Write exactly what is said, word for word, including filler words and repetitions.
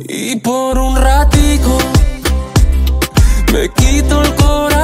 Y por un ratico me quito el corazón.